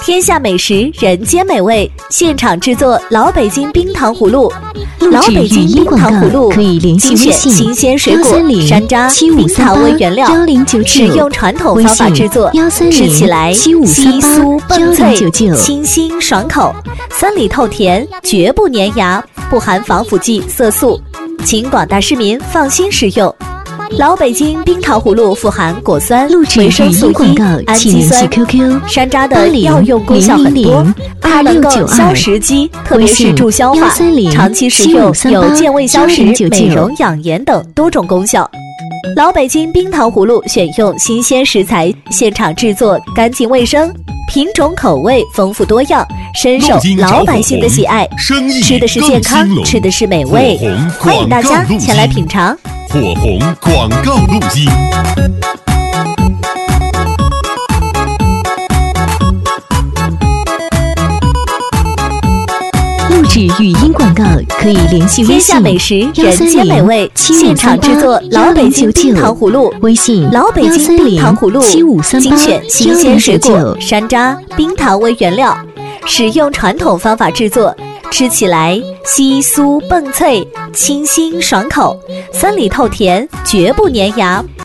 天下美食，人间美味，现场制作老北京冰糖葫芦。老北京冰糖葫芦可以联系微精选信新鲜水果、山楂、冰糖为原料，使用传统方法制作，吃起来稀酥蹦脆，清新爽口，酸里透甜，绝不粘牙，不含防腐剂、色素，请广大市民放心食用。老北京冰糖葫芦富含果酸、维生素 E、氨基酸、山楂的药用功效很多，它能够消食积，特别是助消化，长期食用有健胃消食、美容养颜等多种功效。老北京冰糖葫芦选用新鲜食材，现场制作，干净卫生，品种口味丰富多样，深受老百姓的喜爱。吃的是健康，吃的是美味，欢迎大家前来品尝。 火红广告录音。 录制语音广告可以联系微天信下美食，人间美味，现场制作老北京冰糖葫芦。 微信老北京冰糖葫芦， 7538 精选新鲜水果、山楂、冰糖为原料，使用传统方法制作，吃起来稀酥蹦脆，清新爽口，酸里透甜，绝不粘牙。